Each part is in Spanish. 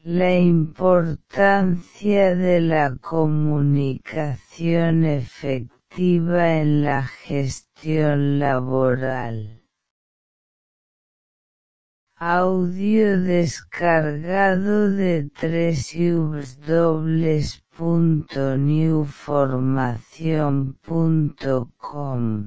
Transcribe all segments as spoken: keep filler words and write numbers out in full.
La importancia de la comunicación efectiva en la gestión laboral. Audio descargado de doble u doble u doble u punto new formación punto com.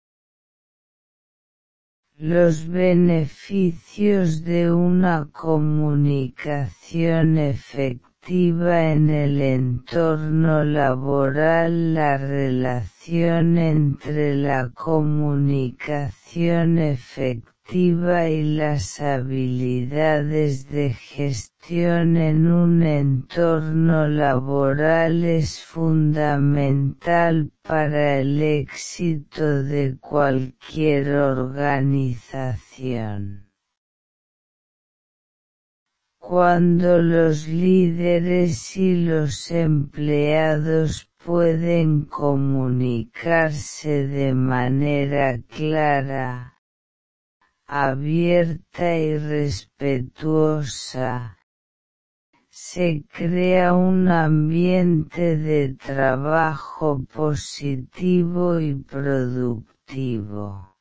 Los beneficios de una comunicación efectiva en el entorno laboral. La relación entre la comunicación efectiva y las habilidades de gestión en un entorno laboral es fundamental para el éxito de cualquier organización. Cuando los líderes y los empleados pueden comunicarse de manera clara, abierta y respetuosa, se crea un ambiente de trabajo positivo y productivo.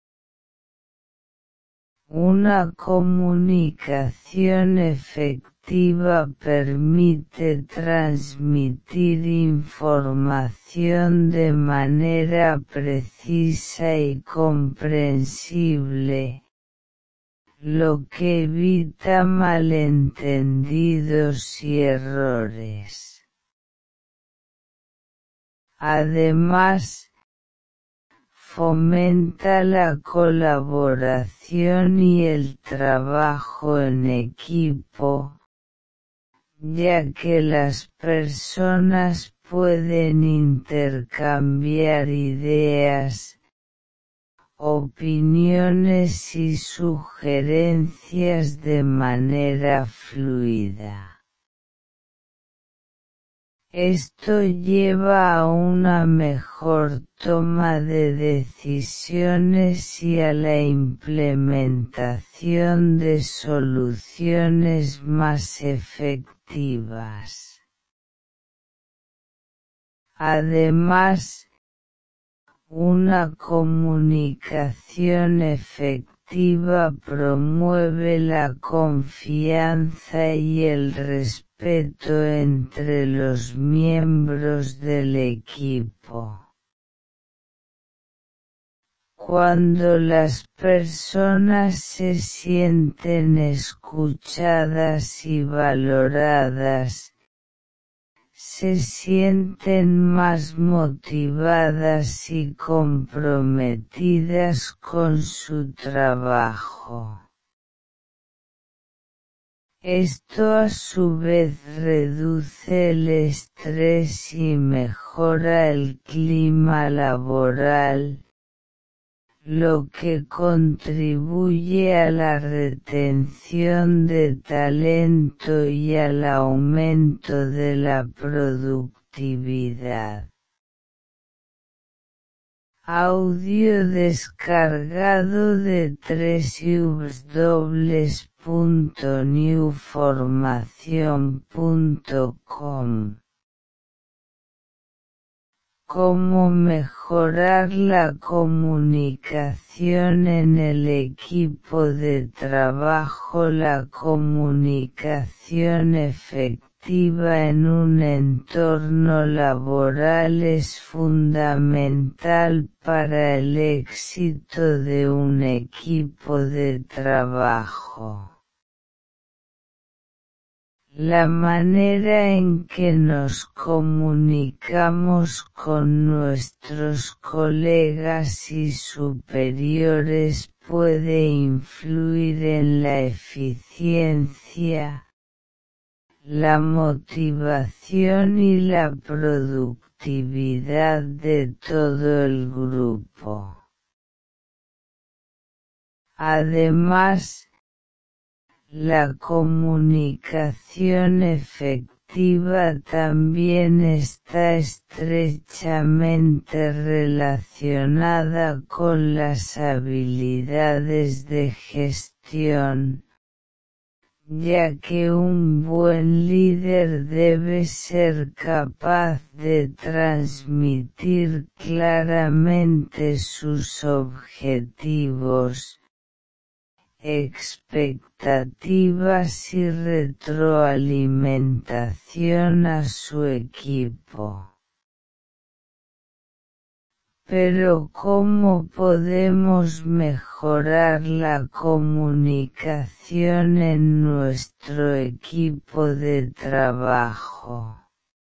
Una comunicación efectiva permite transmitir información de manera precisa y comprensible, lo que evita malentendidos y errores. Además, fomenta la colaboración y el trabajo en equipo, ya que las personas pueden intercambiar ideas, opiniones y sugerencias de manera fluida. Esto lleva a una mejor toma de decisiones y a la implementación de soluciones más efectivas. Además, una comunicación efectiva promueve la confianza y el respeto entre los miembros del equipo. Cuando las personas se sienten escuchadas y valoradas, se sienten más motivadas y comprometidas con su trabajo. Esto a su vez reduce el estrés y mejora el clima laboral, lo que contribuye a la retención de talento y al aumento de la productividad. Audio descargado de doble u doble u doble u punto new formación punto com. Cómo mejorar la comunicación en el equipo de trabajo. La comunicación efectiva en un entorno laboral es fundamental para el éxito de un equipo de trabajo. La manera en que nos comunicamos con nuestros colegas y superiores puede influir en la eficiencia, la motivación y la productividad de todo el grupo. Además, la comunicación efectiva también está estrechamente relacionada con las habilidades de gestión, ya que un buen líder debe ser capaz de transmitir claramente sus objetivos, expectativas y retroalimentación a su equipo. Pero ¿cómo podemos mejorar la comunicación en nuestro equipo de trabajo?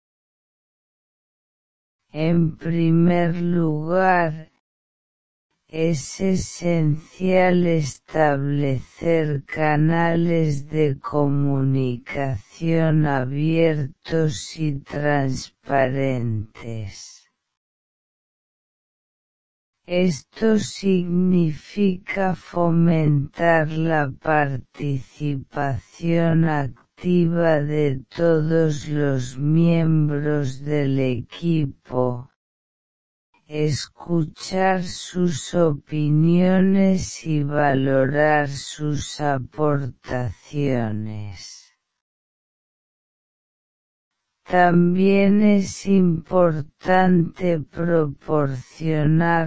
En primer lugar, es esencial establecer canales de comunicación abiertos y transparentes. Esto significa fomentar la participación activa de todos los miembros del equipo, escuchar sus opiniones y valorar sus aportaciones. También es importante proporcionar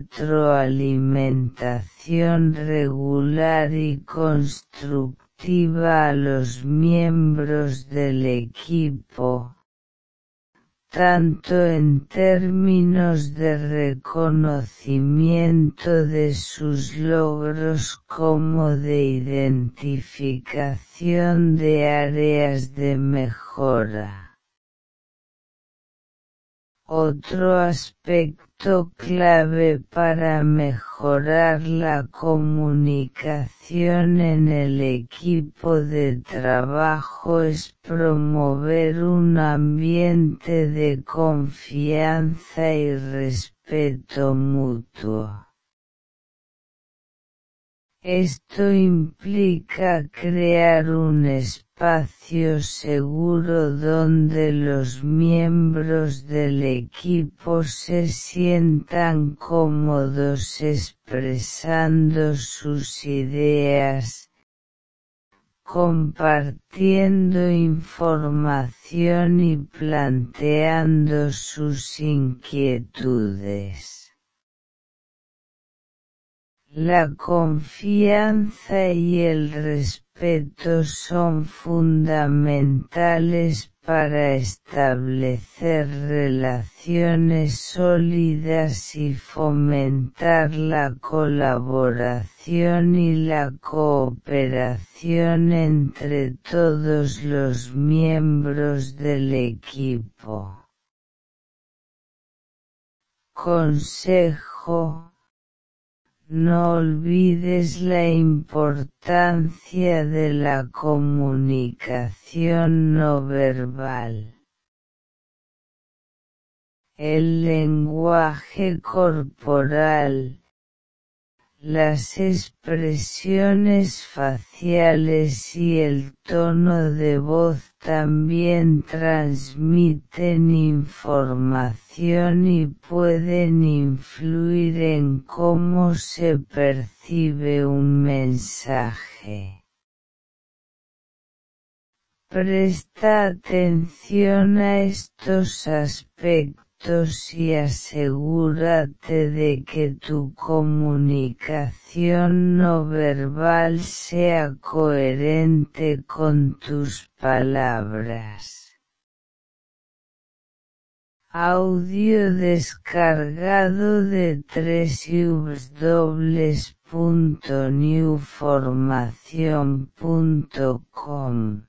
retroalimentación regular y constructiva a los miembros del equipo, tanto en términos de reconocimiento de sus logros como de identificación de áreas de mejora. Otro aspecto clave para mejorar la comunicación en el equipo de trabajo es promover un ambiente de confianza y respeto mutuo. Esto implica crear un espacio seguro donde los miembros del equipo se sientan cómodos expresando sus ideas, compartiendo información y planteando sus inquietudes. La confianza y el respeto son fundamentales para establecer relaciones sólidas y fomentar la colaboración y la cooperación entre todos los miembros del equipo. Consejo: no olvides la importancia de la comunicación no verbal. El lenguaje corporal, las expresiones faciales y el tono de voz también transmiten información y pueden influir en cómo se percibe un mensaje. Presta atención a estos aspectos y asegúrate de que tu comunicación no verbal sea coherente con tus palabras. Audio descargado de doble u doble u doble u punto new formación punto com.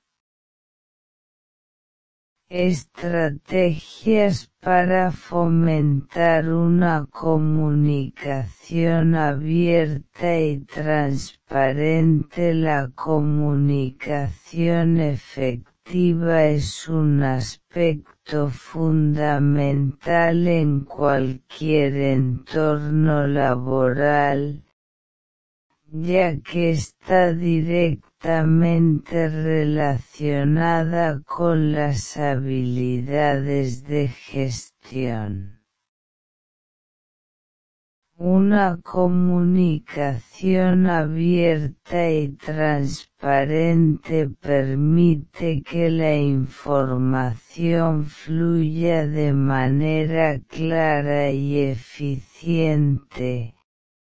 Estrategias para fomentar una comunicación abierta y transparente. La comunicación efectiva es un aspecto fundamental en cualquier entorno laboral, ya que está directamente relacionada con las habilidades de gestión. Una comunicación abierta y transparente permite que la información fluya de manera clara y eficiente,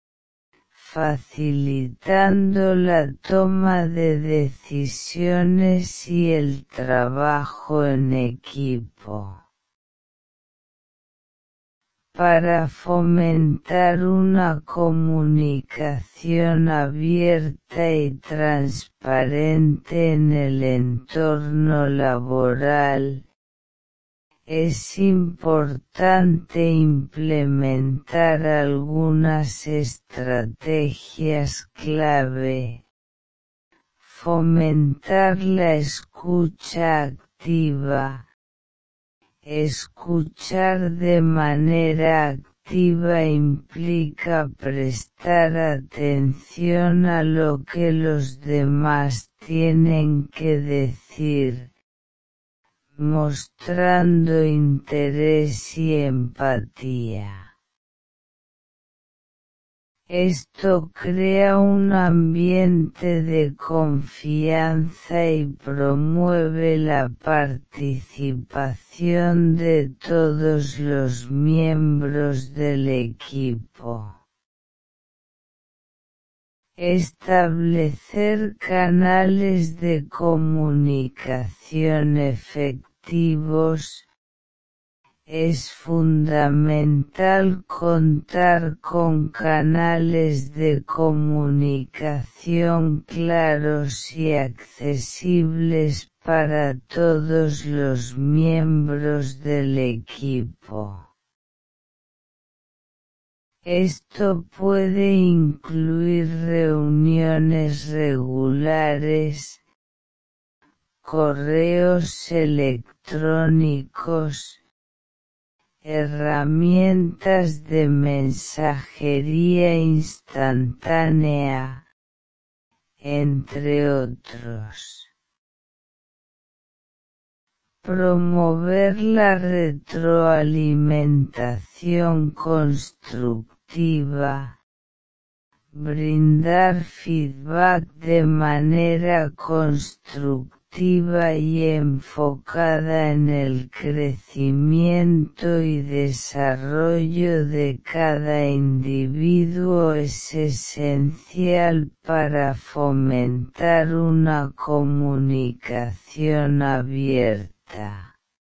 facilitando la toma de decisiones y el trabajo en equipo. Para fomentar una comunicación abierta y transparente en el entorno laboral, es importante implementar algunas estrategias clave. Fomentar la escucha activa. Escuchar de manera activa implica prestar atención a lo que los demás tienen que decir, mostrando interés y empatía. Esto crea un ambiente de confianza y promueve la participación de todos los miembros del equipo. Establecer canales de comunicación efectivos. Es fundamental contar con canales de comunicación claros y accesibles para todos los miembros del equipo. Esto puede incluir reuniones regulares, correos electrónicos, herramientas de mensajería instantánea, entre otros. Promover la retroalimentación constructiva. Brindar feedback de manera constructiva y enfocada en el crecimiento y desarrollo de cada individuo es esencial para fomentar una comunicación abierta.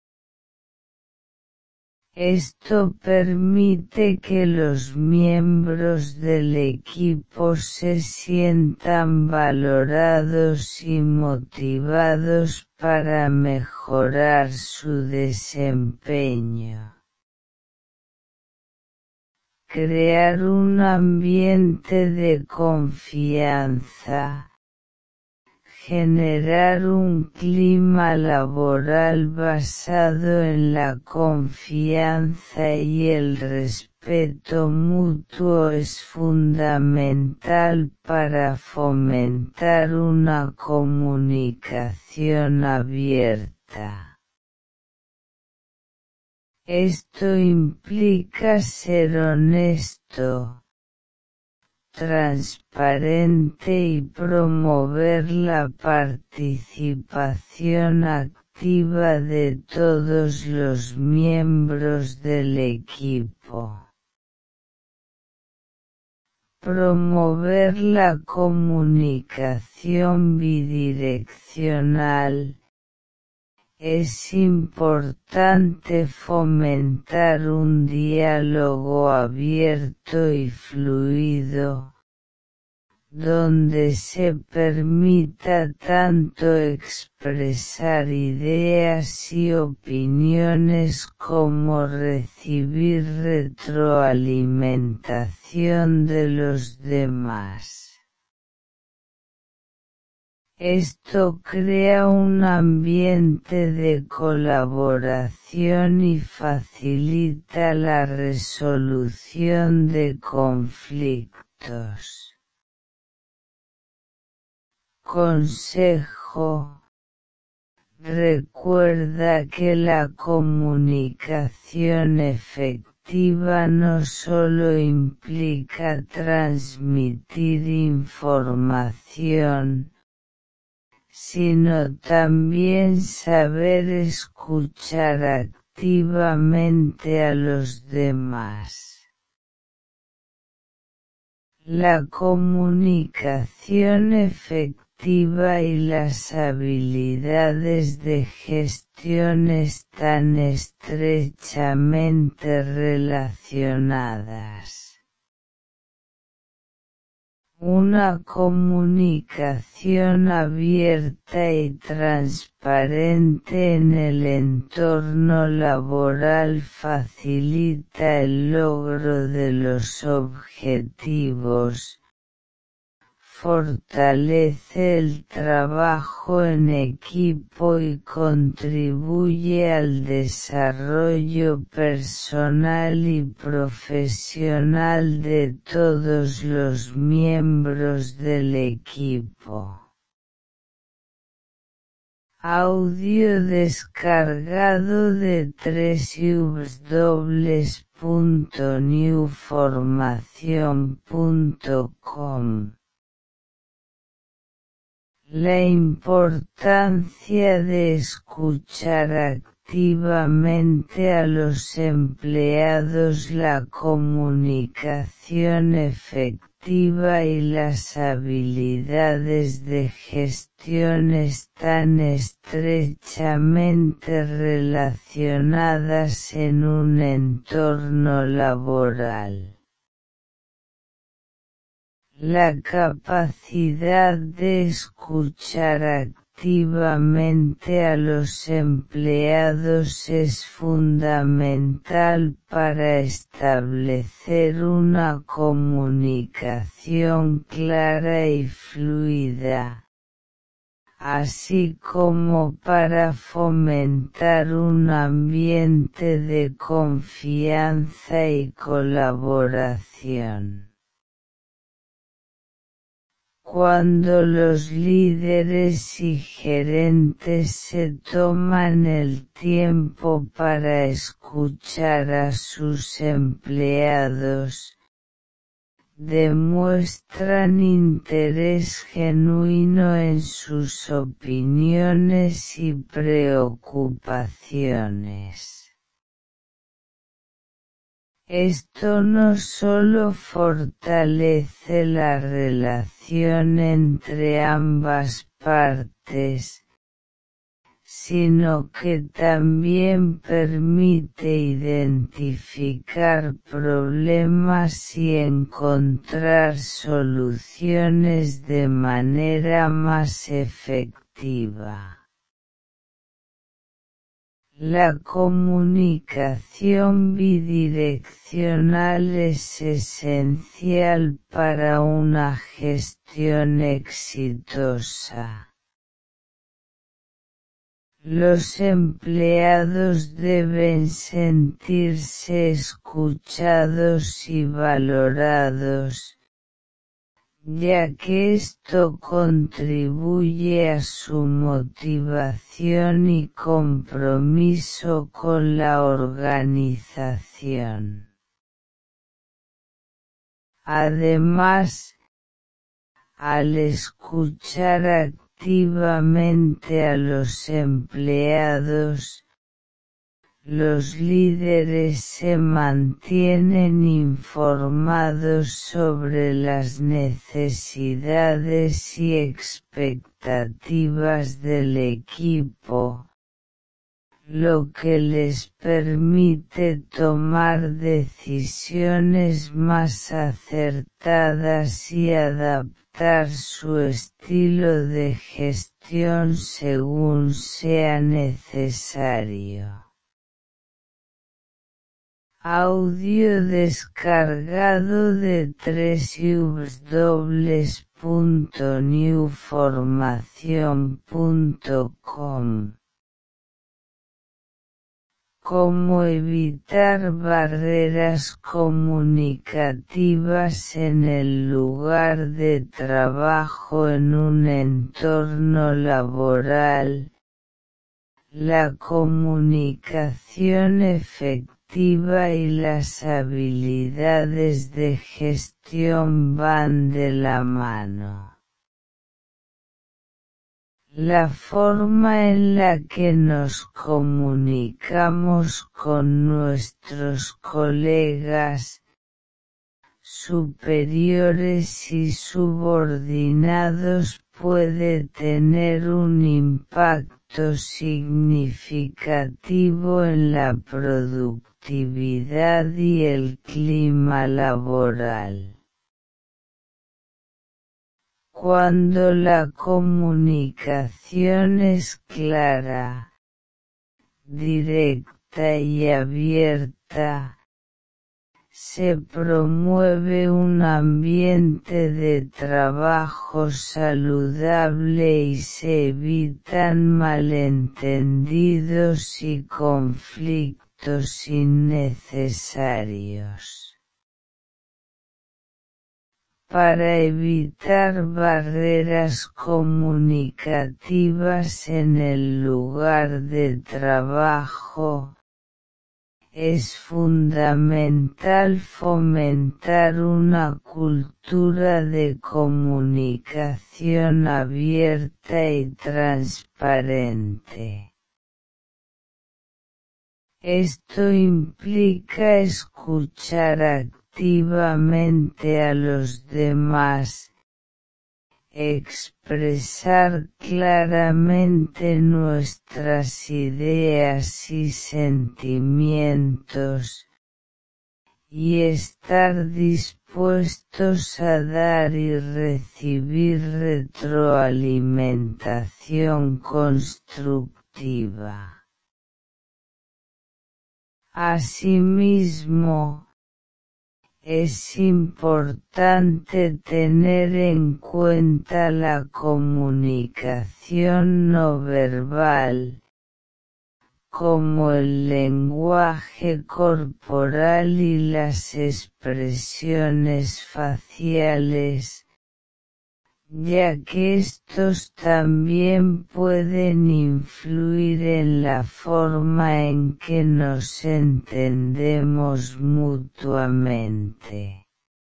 Esto permite que los miembros del equipo se sientan valorados y motivados para mejorar su desempeño. Crear un ambiente de confianza. Generar un clima laboral basado en la confianza y el respeto mutuo es fundamental para fomentar una comunicación abierta. Esto implica ser honesto, transparente y promover la participación activa de todos los miembros del equipo. Promover la comunicación bidireccional. Es importante fomentar un diálogo abierto y fluido, donde se permita tanto expresar ideas y opiniones como recibir retroalimentación de los demás. Esto crea un ambiente de colaboración y facilita la resolución de conflictos. Consejo: recuerda que la comunicación efectiva activa no solo implica transmitir información, sino también saber escuchar activamente a los demás. La comunicación efectiva y las habilidades de gestión están estrechamente relacionadas. Una comunicación abierta y transparente en el entorno laboral facilita el logro de los objetivos, fortalece el trabajo en equipo y contribuye al desarrollo personal y profesional de todos los miembros del equipo. Audio descargado de w w w punto new formación punto com. La importancia de escuchar activamente a los empleados. La comunicación efectiva y las habilidades de gestión están estrechamente relacionadas en un entorno laboral. La capacidad de escuchar activamente a los empleados es fundamental para establecer una comunicación clara y fluida, así como para fomentar un ambiente de confianza y colaboración. Cuando los líderes y gerentes se toman el tiempo para escuchar a sus empleados, demuestran interés genuino en sus opiniones y preocupaciones. Esto no solo fortalece la relación entre ambas partes, sino que también permite identificar problemas y encontrar soluciones de manera más efectiva. La comunicación bidireccional es esencial para una gestión exitosa. Los empleados deben sentirse escuchados y valorados, ya que esto contribuye a su motivación y compromiso con la organización. Además, al escuchar activamente a los empleados, los líderes se mantienen informados sobre las necesidades y expectativas del equipo, lo que les permite tomar decisiones más acertadas y adaptar su estilo de gestión según sea necesario. Audio descargado de w w w punto new formación punto com. Cómo evitar barreras comunicativas en el lugar de trabajo en un entorno laboral. La comunicación efectiva efectiva y las habilidades de gestión van de la mano. La forma en la que nos comunicamos con nuestros colegas, superiores y subordinados puede tener un impacto significativo en la productividad y el clima laboral. Cuando la comunicación es clara, directa y abierta, se promueve un ambiente de trabajo saludable y se evitan malentendidos y conflictos innecesarios. Para evitar barreras comunicativas en el lugar de trabajo, es fundamental fomentar una cultura de comunicación abierta y transparente. Esto implica escuchar activamente a los demás, expresar claramente nuestras ideas y sentimientos, y estar dispuestos a dar y recibir retroalimentación constructiva. Asimismo, es importante tener en cuenta la comunicación no verbal, como el lenguaje corporal y las expresiones faciales, ya que estos también pueden influir en la forma en que nos entendemos mutuamente.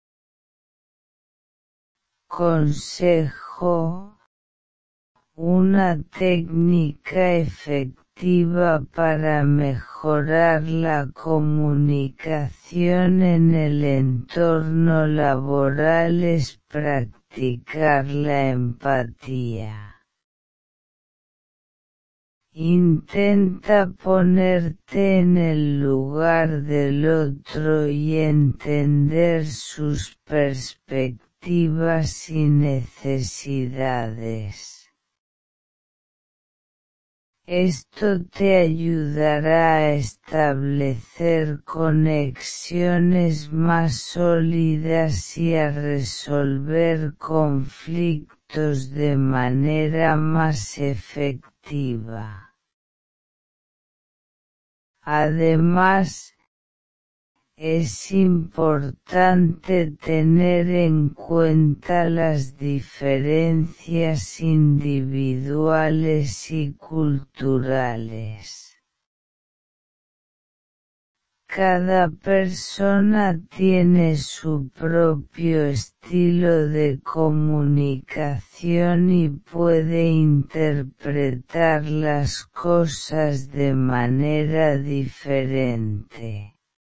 Consejo: una técnica efectiva para mejorar la comunicación en el entorno laboral es practicar la empatía. Intenta ponerte en el lugar del otro y entender sus perspectivas y necesidades. Esto te ayudará a establecer conexiones más sólidas y a resolver conflictos de manera más efectiva. Además, es importante tener en cuenta las diferencias individuales y culturales. Cada persona tiene su propio estilo de comunicación y puede interpretar las cosas de manera diferente.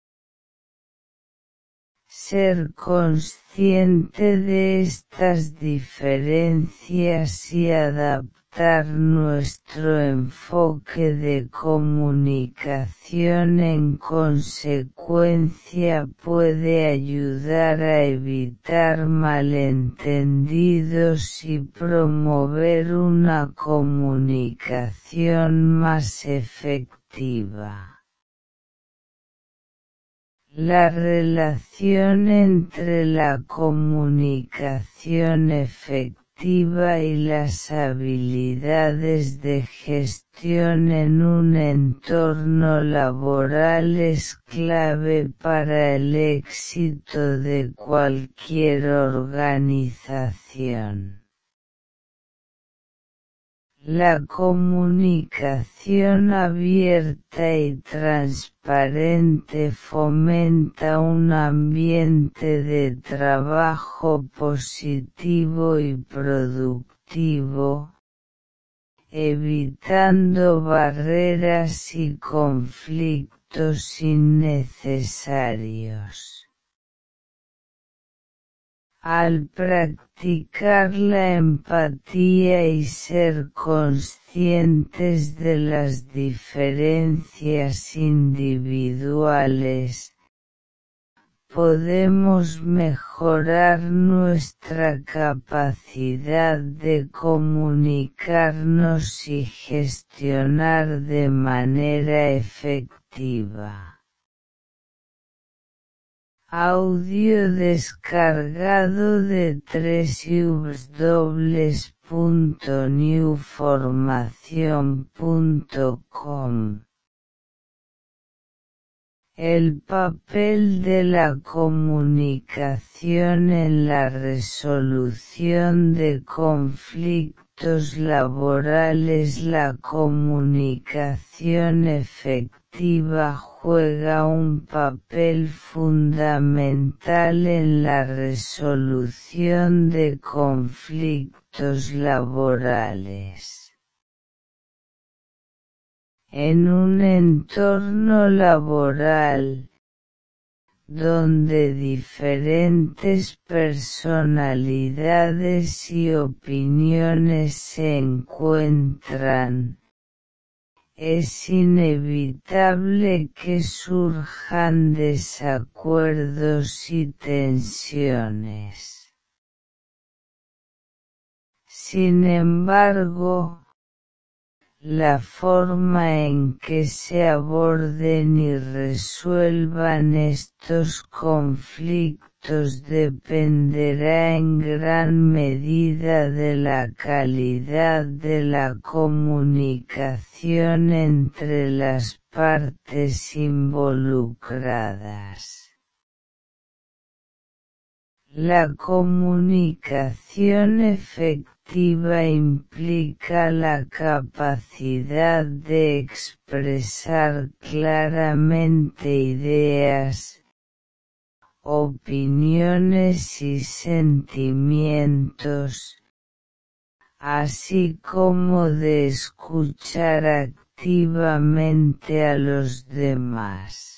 Ser consciente de estas diferencias y adaptar nuestro enfoque de comunicación en consecuencia puede ayudar a evitar malentendidos y promover una comunicación más efectiva. La relación entre la comunicación efectiva y las habilidades de gestión en un entorno laboral es clave para el éxito de cualquier organización. La comunicación abierta y transparente fomenta un ambiente de trabajo positivo y productivo, evitando barreras y conflictos innecesarios. Al practicar la empatía y ser conscientes de las diferencias individuales, podemos mejorar nuestra capacidad de comunicarnos y gestionar de manera efectiva. Audio descargado de w w w punto new formación punto com. El papel de la comunicación en la resolución de conflictos laborales. La comunicación efectiva juega un papel fundamental en la resolución de conflictos laborales. En un entorno laboral, donde diferentes personalidades y opiniones se encuentran, es inevitable que surjan desacuerdos y tensiones. Sin embargo, la forma en que se aborden y resuelvan estos conflictos dependerá en gran medida de la calidad de la comunicación entre las partes involucradas. La comunicación efectiva implica la capacidad de expresar claramente ideas, opiniones y sentimientos, así como de escuchar activamente a los demás.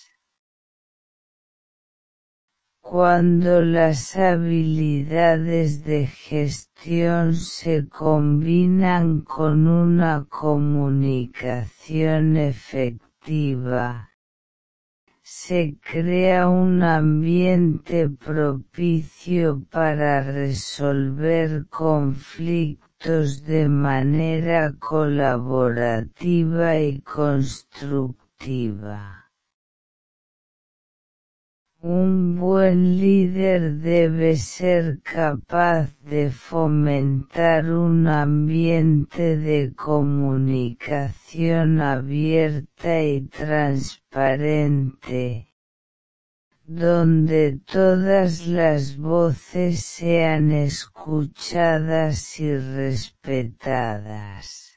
Cuando las habilidades de gestión se combinan con una comunicación efectiva, se crea un ambiente propicio para resolver conflictos de manera colaborativa y constructiva. Un buen líder debe ser capaz de fomentar un ambiente de comunicación abierta y transparente, donde todas las voces sean escuchadas y respetadas.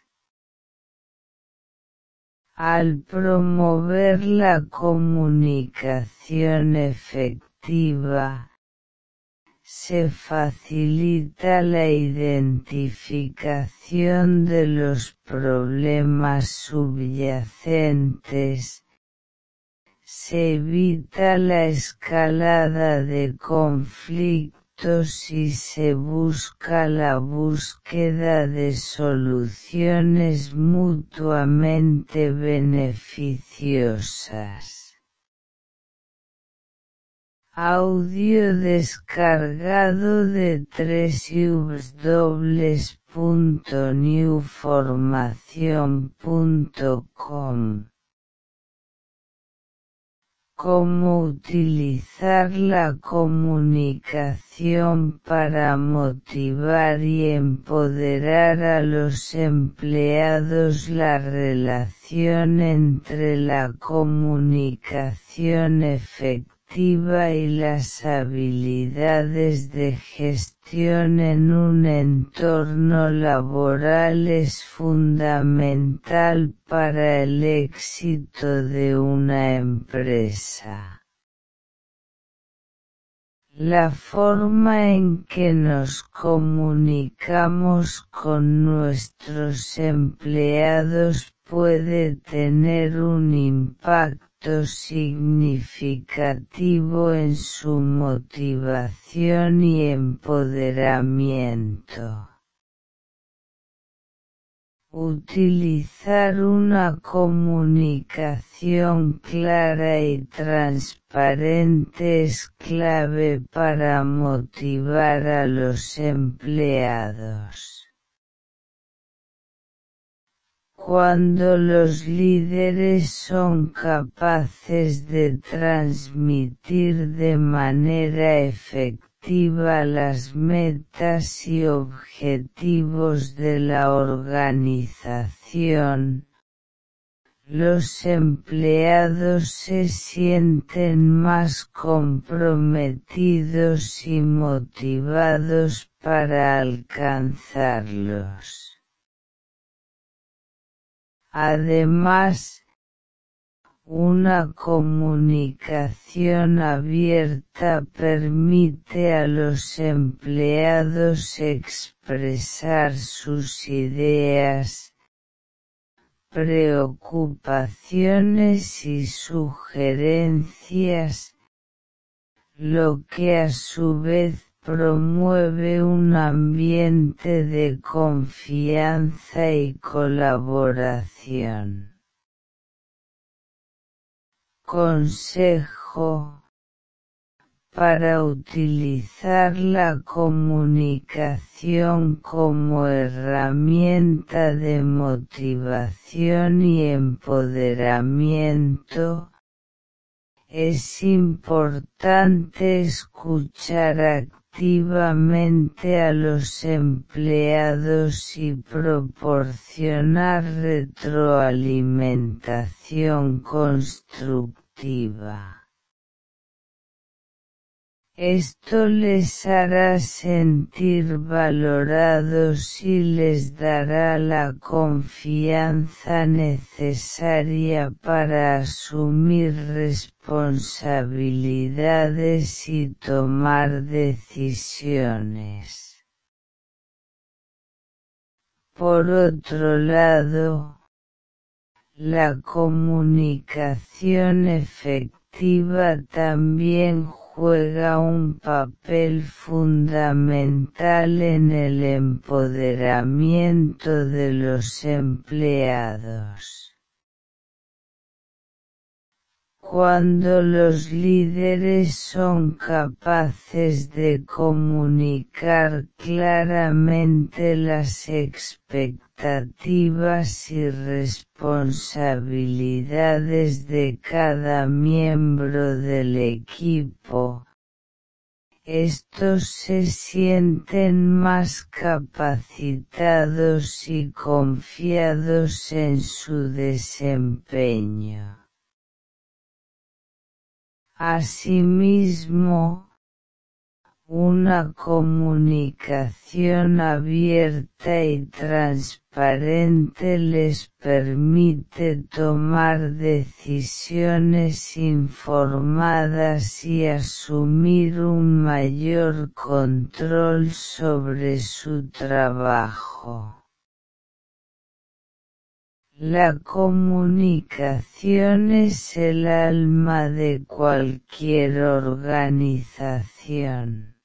Al promover la comunicación efectiva, se facilita la identificación de los problemas subyacentes, se evita la escalada de conflictos y se busca la búsqueda de soluciones mutuamente beneficiosas. Audio descargado de w w w punto new formación punto com. Cómo utilizar la comunicación para motivar y empoderar a los empleados. La relación entre la comunicación efectiva efectiva y las habilidades de gestión en un entorno laboral es fundamental para el éxito de una empresa. La forma en que nos comunicamos con nuestros empleados puede tener un impacto significativo en su motivación y empoderamiento. Utilizar una comunicación clara y transparente es clave para motivar a los empleados. Cuando los líderes son capaces de transmitir de manera efectiva las metas y objetivos de la organización, los empleados se sienten más comprometidos y motivados para alcanzarlos. Además, una comunicación abierta permite a los empleados expresar sus ideas, preocupaciones y sugerencias, lo que a su vez promueve un ambiente de confianza y colaboración. Consejo: para utilizar la comunicación como herramienta de motivación y empoderamiento, es importante escuchar activamente a los empleados y proporcionar retroalimentación constructiva. Esto les hará sentir valorados y les dará la confianza necesaria para asumir responsabilidades y tomar decisiones. Por otro lado, la comunicación efectiva también juega un papel fundamental en el empoderamiento de los empleados. Cuando los líderes son capaces de comunicar claramente las expectativas y responsabilidades de cada miembro del equipo, estos se sienten más capacitados y confiados en su desempeño. Asimismo, una comunicación abierta y transparente les permite tomar decisiones informadas y asumir un mayor control sobre su trabajo. La comunicación es el alma de cualquier organización.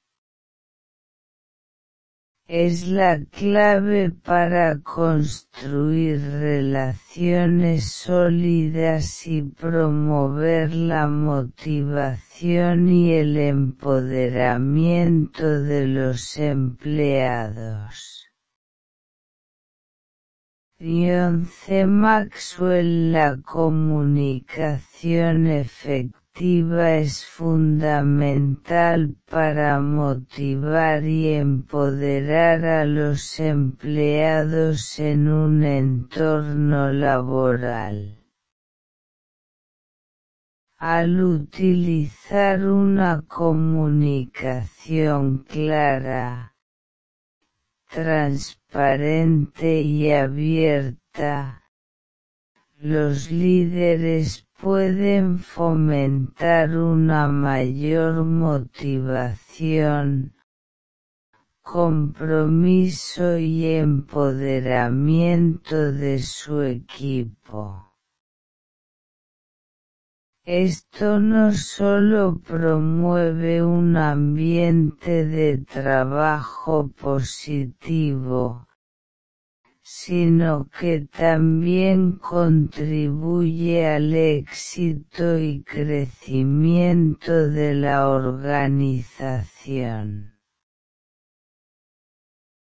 Es la clave para construir relaciones sólidas y promover la motivación y el empoderamiento de los empleados. John C. Maxwell. La comunicación efectiva es fundamental para motivar y empoderar a los empleados en un entorno laboral. Al utilizar una comunicación clara, transparente y abierta, los líderes pueden fomentar una mayor motivación, compromiso y empoderamiento de su equipo. Esto no solo promueve un ambiente de trabajo positivo, sino que también contribuye al éxito y crecimiento de la organización.